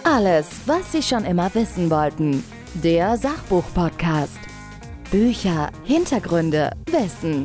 Alles, was Sie schon immer wissen wollten. Der Sachbuch-Podcast. Bücher, Hintergründe, Wissen.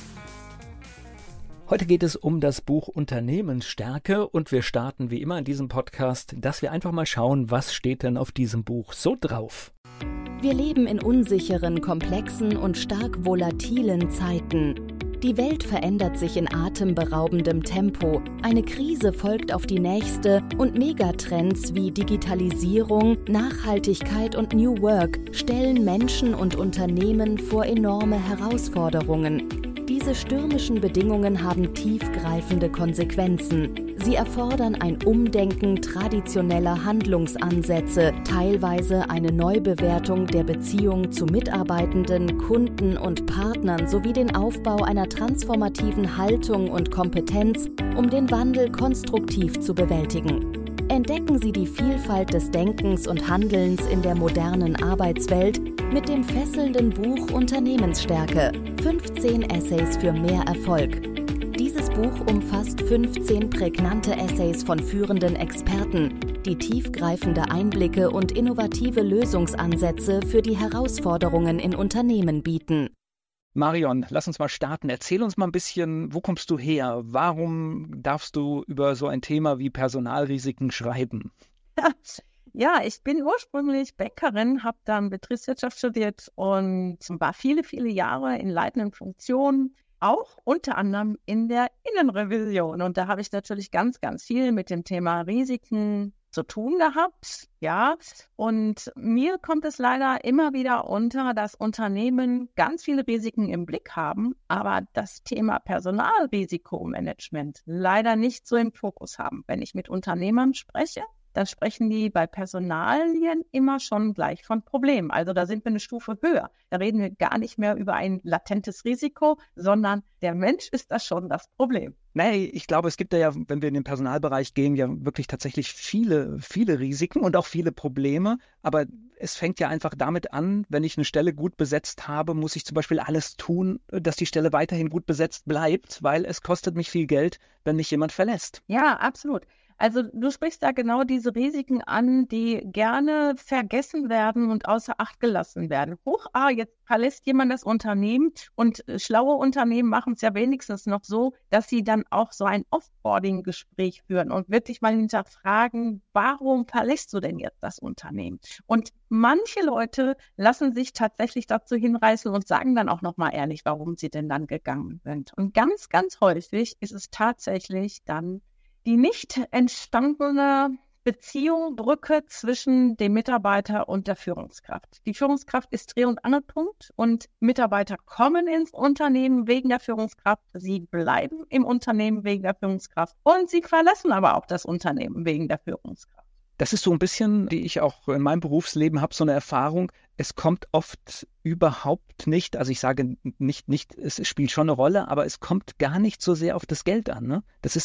Heute geht es um das Buch Unternehmensstärke und wir starten wie immer in diesem Podcast, dass wir einfach mal schauen, was steht denn auf diesem Buch so drauf. Wir leben in unsicheren, komplexen und stark volatilen Zeiten. Die Welt verändert sich in atemberaubendem Tempo. Eine Krise folgt auf die nächste und Megatrends wie Digitalisierung, Nachhaltigkeit und New Work stellen Menschen und Unternehmen vor enorme Herausforderungen. Diese stürmischen Bedingungen haben tiefgreifende Konsequenzen. Sie erfordern ein Umdenken traditioneller Handlungsansätze, teilweise eine Neubewertung der Beziehung zu Mitarbeitenden, Kunden und Partnern sowie den Aufbau einer transformativen Haltung und Kompetenz, um den Wandel konstruktiv zu bewältigen. Entdecken Sie die Vielfalt des Denkens und Handelns in der modernen Arbeitswelt mit dem fesselnden Buch Unternehmensstärke. 15 Essays für mehr Erfolg. Dieses Buch umfasst 15 prägnante Essays von führenden Experten, die tiefgreifende Einblicke und innovative Lösungsansätze für die Herausforderungen in Unternehmen bieten. Marion, lass uns mal starten. Erzähl uns mal ein bisschen, wo kommst du her? Warum darfst du über so ein Thema wie Personalrisiken schreiben? Ja, ich bin ursprünglich Bankerin, habe dann Betriebswirtschaft studiert und war viele, viele Jahre in leitenden Funktionen, auch unter anderem in der Innenrevision. Und da habe ich natürlich ganz, ganz viel mit dem Thema Risiken zu tun gehabt, ja. Und mir kommt es leider immer wieder unter, dass Unternehmen ganz viele Risiken im Blick haben, aber das Thema Personalrisikomanagement leider nicht so im Fokus haben. Wenn ich mit Unternehmern spreche, dann sprechen die bei Personalien immer schon gleich von Problemen. Also da sind wir eine Stufe höher. Da reden wir gar nicht mehr über ein latentes Risiko, sondern der Mensch ist da schon das Problem. Nee, ich glaube, es gibt ja, wenn wir in den Personalbereich gehen, ja wirklich tatsächlich viele Risiken und auch viele Probleme. Aber es fängt ja einfach damit an, wenn ich eine Stelle gut besetzt habe, muss ich zum Beispiel alles tun, dass die Stelle weiterhin gut besetzt bleibt, weil es kostet mich viel Geld, wenn mich jemand verlässt. Ja, absolut. Also du sprichst da genau diese Risiken an, die gerne vergessen werden und außer Acht gelassen werden. Jetzt verlässt jemand das Unternehmen und schlaue Unternehmen machen es ja wenigstens noch so, dass sie dann auch so ein Offboarding-Gespräch führen und wirklich mal hinterfragen, warum verlässt du denn jetzt das Unternehmen? Und manche Leute lassen sich tatsächlich dazu hinreißen und sagen dann auch nochmal ehrlich, warum sie denn dann gegangen sind. Und ganz, ganz häufig ist es tatsächlich dann die nicht entstandene Beziehung, Brücke zwischen dem Mitarbeiter und der Führungskraft. Die Führungskraft ist Dreh- und Angelpunkt und Mitarbeiter kommen ins Unternehmen wegen der Führungskraft, sie bleiben im Unternehmen wegen der Führungskraft und sie verlassen aber auch das Unternehmen wegen der Führungskraft. Das ist so ein bisschen, die ich auch in meinem Berufsleben habe, so eine Erfahrung. Es kommt oft überhaupt nicht, also ich sage nicht, es spielt schon eine Rolle, aber es kommt gar nicht so sehr auf das Geld an. Ne?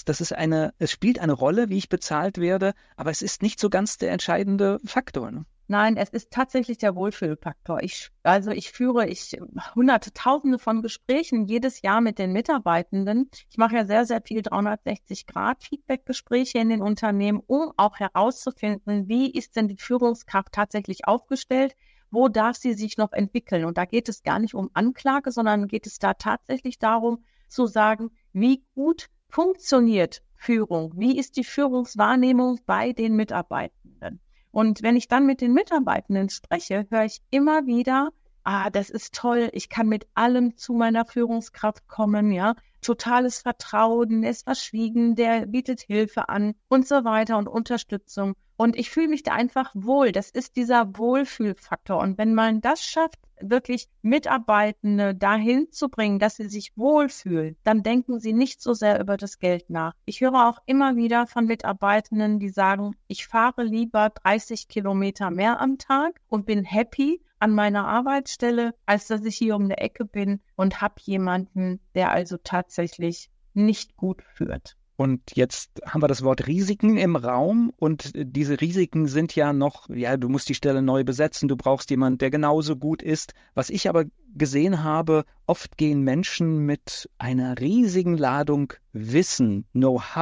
Es spielt eine Rolle, wie ich bezahlt werde, aber es ist nicht so ganz der entscheidende Faktor. Ne? Nein, es ist tatsächlich der Wohlfühlfaktor. Ich führe hunderte, tausende von Gesprächen jedes Jahr mit den Mitarbeitenden. Ich mache ja sehr, sehr viel 360-Grad-Feedback-Gespräche in den Unternehmen, um auch herauszufinden, wie ist denn die Führungskraft tatsächlich aufgestellt, wo darf sie sich noch entwickeln. Und da geht es gar nicht um Anklage, sondern geht es da tatsächlich darum zu sagen, wie gut funktioniert Führung, wie ist die Führungswahrnehmung bei den Mitarbeitenden. Und wenn ich dann mit den Mitarbeitenden spreche, höre ich immer wieder, das ist toll, ich kann mit allem zu meiner Führungskraft kommen, ja. Totales Vertrauen, er ist verschwiegen, der bietet Hilfe an und so weiter und Unterstützung. Und ich fühle mich da einfach wohl. Das ist dieser Wohlfühlfaktor. Und wenn man das schafft, wirklich Mitarbeitende dahin zu bringen, dass sie sich wohlfühlen, dann denken sie nicht so sehr über das Geld nach. Ich höre auch immer wieder von Mitarbeitenden, die sagen, ich fahre lieber 30 Kilometer mehr am Tag und bin happy an meiner Arbeitsstelle, als dass ich hier um die Ecke bin und habe jemanden, der also tatsächlich nicht gut führt. Und jetzt haben wir das Wort Risiken im Raum und diese Risiken sind ja noch, du musst die Stelle neu besetzen, du brauchst jemanden, der genauso gut ist. Was ich aber gesehen habe, oft gehen Menschen mit einer riesigen Ladung Wissen, Know-how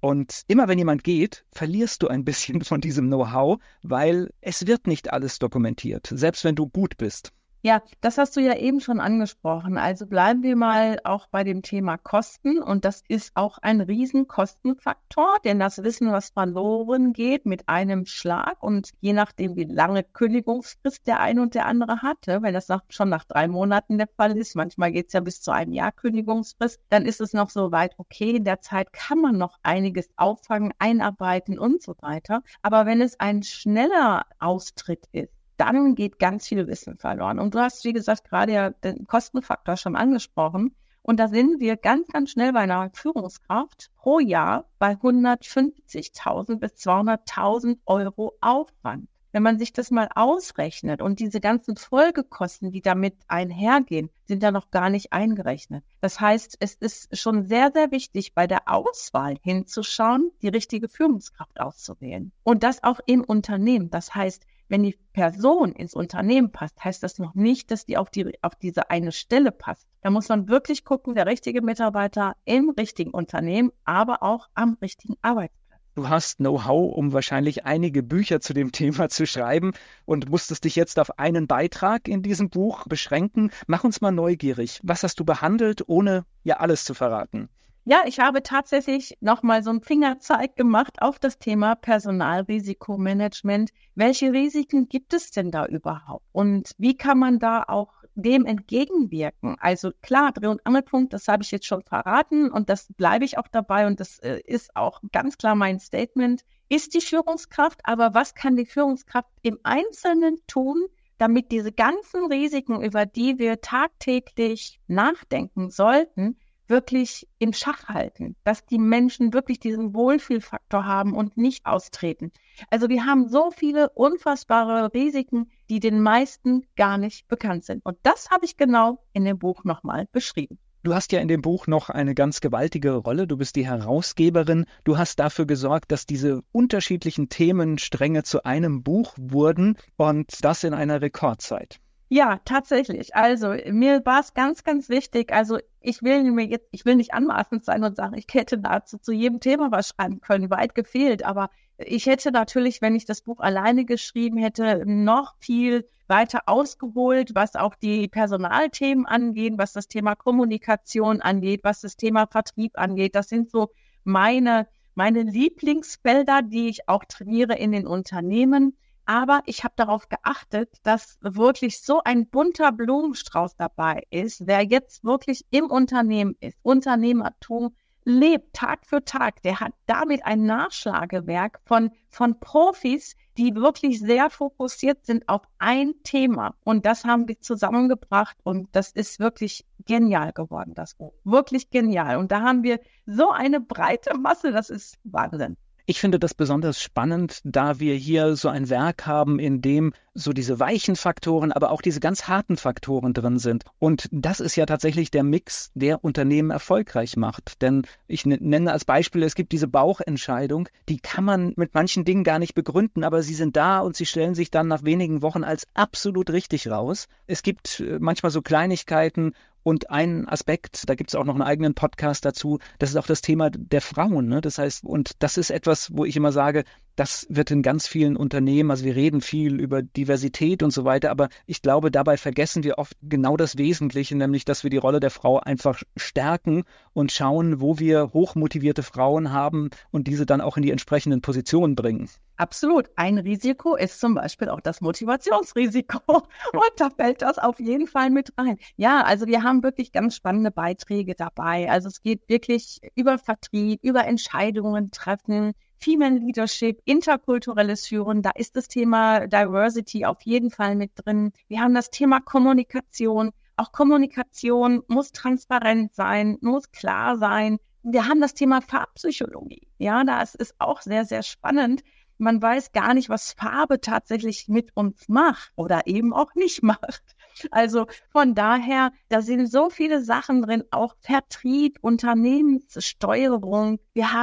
Und immer wenn jemand geht, verlierst du ein bisschen von diesem Know-how, weil es wird nicht alles dokumentiert, selbst wenn du gut bist. Ja, das hast du ja eben schon angesprochen. Also bleiben wir mal auch bei dem Thema Kosten. Und das ist auch ein Riesenkostenfaktor, denn das Wissen, was verloren geht mit einem Schlag und je nachdem, wie lange Kündigungsfrist der eine und der andere hatte, wenn das schon nach 3 Monaten der Fall ist, manchmal geht es ja bis zu einem Jahr Kündigungsfrist, dann ist es noch so weit, okay, in der Zeit kann man noch einiges auffangen, einarbeiten und so weiter. Aber wenn es ein schneller Austritt ist, dann geht ganz viel Wissen verloren. Und du hast, wie gesagt, gerade ja den Kostenfaktor schon angesprochen. Und da sind wir ganz, ganz schnell bei einer Führungskraft pro Jahr bei 150.000 bis 200.000 Euro Aufwand. Wenn man sich das mal ausrechnet und diese ganzen Folgekosten, die damit einhergehen, sind da noch gar nicht eingerechnet. Das heißt, es ist schon sehr, sehr wichtig, bei der Auswahl hinzuschauen, die richtige Führungskraft auszuwählen. Und das auch im Unternehmen. Das heißt, wenn die Person ins Unternehmen passt, heißt das noch nicht, dass die auf diese eine Stelle passt. Da muss man wirklich gucken, der richtige Mitarbeiter im richtigen Unternehmen, aber auch am richtigen Arbeitsplatz. Du hast Know-how, um wahrscheinlich einige Bücher zu dem Thema zu schreiben und musstest dich jetzt auf einen Beitrag in diesem Buch beschränken. Mach uns mal neugierig. Was hast du behandelt, ohne ja alles zu verraten? Ja, ich habe tatsächlich nochmal so einen Fingerzeig gemacht auf das Thema Personalrisikomanagement. Welche Risiken gibt es denn da überhaupt? Und wie kann man da auch dem entgegenwirken? Also klar, Dreh- und Angelpunkt, das habe ich jetzt schon verraten und das bleibe ich auch dabei und das ist auch ganz klar mein Statement, ist die Führungskraft. Aber was kann die Führungskraft im Einzelnen tun, damit diese ganzen Risiken, über die wir tagtäglich nachdenken sollten, wirklich im Schach halten, dass die Menschen wirklich diesen Wohlfühlfaktor haben und nicht austreten. Also wir haben so viele unfassbare Risiken, die den meisten gar nicht bekannt sind. Und das habe ich genau in dem Buch nochmal beschrieben. Du hast ja in dem Buch noch eine ganz gewaltige Rolle. Du bist die Herausgeberin. Du hast dafür gesorgt, dass diese unterschiedlichen Themenstränge zu einem Buch wurden und das in einer Rekordzeit. Ja, tatsächlich. Also mir war es ganz, ganz wichtig. Also ich will nicht anmaßend sein und sagen, ich hätte dazu zu jedem Thema was schreiben können, weit gefehlt. Aber ich hätte natürlich, wenn ich das Buch alleine geschrieben hätte, noch viel weiter ausgeholt, was auch die Personalthemen angeht, was das Thema Kommunikation angeht, was das Thema Vertrieb angeht. Das sind so meine Lieblingsfelder, die ich auch trainiere in den Unternehmen. Aber ich habe darauf geachtet, dass wirklich so ein bunter Blumenstrauß dabei ist, wer jetzt wirklich im Unternehmen ist, Unternehmertum lebt Tag für Tag, der hat damit ein Nachschlagewerk von Profis, die wirklich sehr fokussiert sind auf ein Thema. Und das haben wir zusammengebracht und das ist wirklich genial geworden, das Buch. Wirklich genial. Und da haben wir so eine breite Masse, das ist Wahnsinn. Ich finde das besonders spannend, da wir hier so ein Werk haben, in dem so diese weichen Faktoren, aber auch diese ganz harten Faktoren drin sind. Und das ist ja tatsächlich der Mix, der Unternehmen erfolgreich macht. Denn ich nenne als Beispiel, es gibt diese Bauchentscheidung, die kann man mit manchen Dingen gar nicht begründen, aber sie sind da und sie stellen sich dann nach wenigen Wochen als absolut richtig raus. Es gibt manchmal so Kleinigkeiten. Und ein Aspekt, da gibt es auch noch einen eigenen Podcast dazu, das ist auch das Thema der Frauen. Ne? Das heißt, und das ist etwas, wo ich immer sage, das wird in ganz vielen Unternehmen, also wir reden viel über Diversität und so weiter, aber ich glaube, dabei vergessen wir oft genau das Wesentliche, nämlich, dass wir die Rolle der Frau einfach stärken und schauen, wo wir hochmotivierte Frauen haben und diese dann auch in die entsprechenden Positionen bringen. Absolut. Ein Risiko ist zum Beispiel auch das Motivationsrisiko. Und da fällt das auf jeden Fall mit rein. Ja, also wir haben wirklich ganz spannende Beiträge dabei. Also es geht wirklich über Vertrieb, über Entscheidungen treffen, Female Leadership, interkulturelles Führen. Da ist das Thema Diversity auf jeden Fall mit drin. Wir haben das Thema Kommunikation. Auch Kommunikation muss transparent sein, muss klar sein. Wir haben das Thema Farbpsychologie. Ja, das ist auch sehr, sehr spannend. Man weiß gar nicht, was Farbe tatsächlich mit uns macht oder eben auch nicht macht. Also von daher, da sind so viele Sachen drin, auch Vertrieb, Unternehmenssteuerung.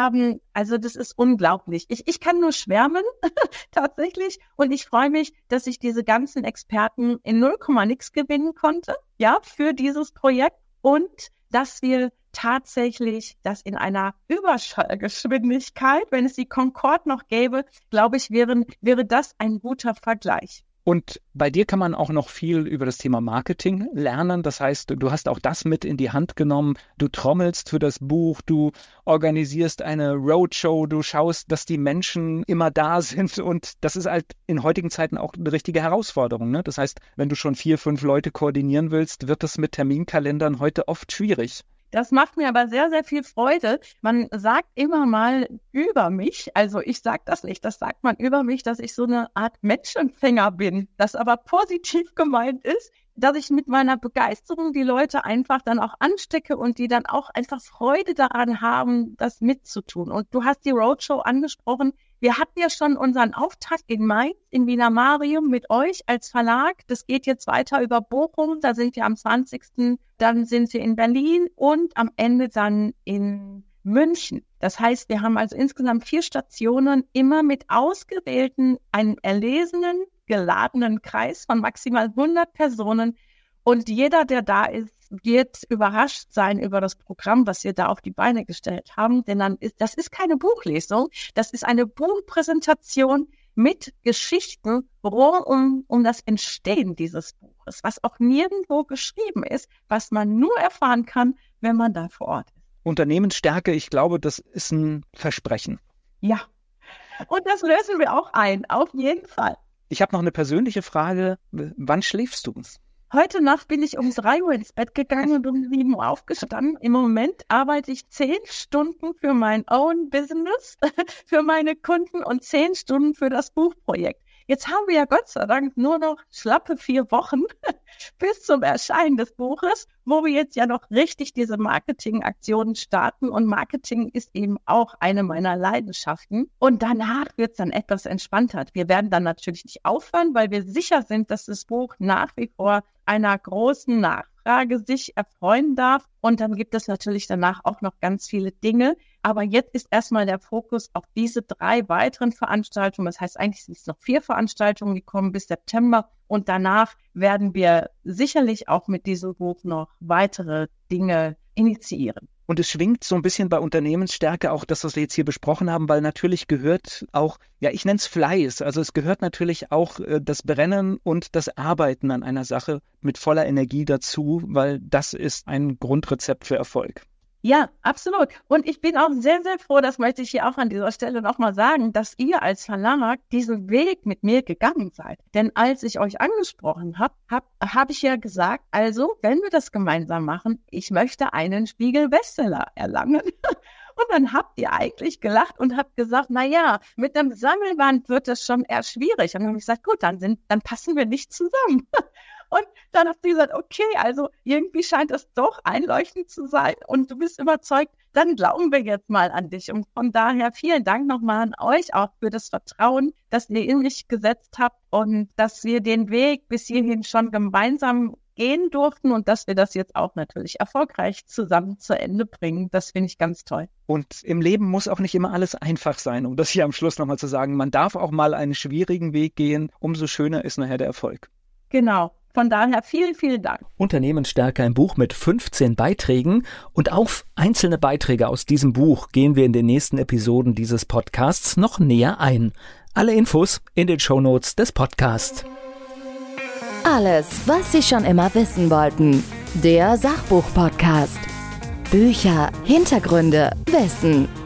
Also das ist unglaublich. Ich kann nur schwärmen, tatsächlich. Und ich freue mich, dass ich diese ganzen Experten in 0, nix gewinnen konnte, ja, für dieses Projekt. Und dass wir tatsächlich das in einer Überschallgeschwindigkeit, wenn es die Concorde noch gäbe, glaube ich, wäre das ein guter Vergleich. Und bei dir kann man auch noch viel über das Thema Marketing lernen. Das heißt, du hast auch das mit in die Hand genommen. Du trommelst für das Buch, du organisierst eine Roadshow, du schaust, dass die Menschen immer da sind. Und das ist halt in heutigen Zeiten auch eine richtige Herausforderung, ne? Das heißt, wenn du schon 4, 5 Leute koordinieren willst, wird das mit Terminkalendern heute oft schwierig. Das macht mir aber sehr, sehr viel Freude. Man sagt immer mal über mich, also ich sage das nicht, das sagt man über mich, dass ich so eine Art Menschenfänger bin, das aber positiv gemeint ist, dass ich mit meiner Begeisterung die Leute einfach dann auch anstecke und die dann auch einfach Freude daran haben, das mitzutun. Und du hast die Roadshow angesprochen. Wir hatten ja schon unseren Auftakt in Mainz, in Wiener Marium mit euch als Verlag. Das geht jetzt weiter über Bochum. Da sind wir am 20. Dann sind wir in Berlin und am Ende dann in München. Das heißt, wir haben also insgesamt 4 Stationen, immer mit ausgewählten, einem erlesenen, geladenen Kreis von maximal 100 Personen. Und jeder, der da ist, wird überrascht sein über das Programm, was wir da auf die Beine gestellt haben. Denn das ist keine Buchlesung, das ist eine Buchpräsentation mit Geschichten rund um das Entstehen dieses Buches, was auch nirgendwo geschrieben ist, was man nur erfahren kann, wenn man da vor Ort ist. Unternehmensstärke, ich glaube, das ist ein Versprechen. Ja, und das lösen wir auch ein, auf jeden Fall. Ich habe noch eine persönliche Frage. Wann schläfst du? Heute Nacht bin ich um 3 Uhr ins Bett gegangen und um 7 Uhr aufgestanden. Im Moment arbeite ich 10 Stunden für mein own Business, für meine Kunden und 10 Stunden für das Buchprojekt. Jetzt haben wir ja Gott sei Dank nur noch schlappe 4 Wochen bis zum Erscheinen des Buches, wo wir jetzt ja noch richtig diese Marketingaktionen starten. Und Marketing ist eben auch eine meiner Leidenschaften. Und danach wird es dann etwas entspannter. Wir werden dann natürlich nicht aufhören, weil wir sicher sind, dass das Buch nach wie vor einer großen Nachfrage sich erfreuen darf. Und dann gibt es natürlich danach auch noch ganz viele Dinge. Aber jetzt ist erstmal der Fokus auf diese 3 weiteren Veranstaltungen. Das heißt, eigentlich sind es noch 4 Veranstaltungen, die kommen bis September. Und danach werden wir sicherlich auch mit diesem Buch noch weitere Dinge initiieren. Und es schwingt so ein bisschen bei Unternehmensstärke auch das, was wir jetzt hier besprochen haben, weil natürlich gehört auch, ja, ich nenne es Fleiß. Also es gehört natürlich auch das Brennen und das Arbeiten an einer Sache mit voller Energie dazu, weil das ist ein Grundrezept für Erfolg. Ja, absolut. Und ich bin auch sehr, sehr froh, das möchte ich hier auch an dieser Stelle nochmal sagen, dass ihr als Verlag diesen Weg mit mir gegangen seid. Denn als ich euch angesprochen habe, hab ich ja gesagt, also wenn wir das gemeinsam machen, ich möchte einen Spiegel-Bestseller erlangen. Und dann habt ihr eigentlich gelacht und habt gesagt, na ja, mit einem Sammelband wird das schon eher schwierig. Und dann habe ich gesagt, gut, dann passen wir nicht zusammen. Und dann habt ihr gesagt, okay, also irgendwie scheint es doch einleuchtend zu sein und du bist überzeugt, dann glauben wir jetzt mal an dich. Und von daher vielen Dank nochmal an euch auch für das Vertrauen, das ihr in mich gesetzt habt und dass wir den Weg bis hierhin schon gemeinsam gehen durften und dass wir das jetzt auch natürlich erfolgreich zusammen zu Ende bringen. Das finde ich ganz toll. Und im Leben muss auch nicht immer alles einfach sein, um das hier am Schluss nochmal zu sagen. Man darf auch mal einen schwierigen Weg gehen, umso schöner ist nachher der Erfolg. Genau. Von daher vielen, vielen Dank. Unternehmensstärke, ein Buch mit 15 Beiträgen. Und auf einzelne Beiträge aus diesem Buch gehen wir in den nächsten Episoden dieses Podcasts noch näher ein. Alle Infos in den Shownotes des Podcasts. Alles, was Sie schon immer wissen wollten. Der Sachbuch-Podcast. Bücher, Hintergründe, Wissen.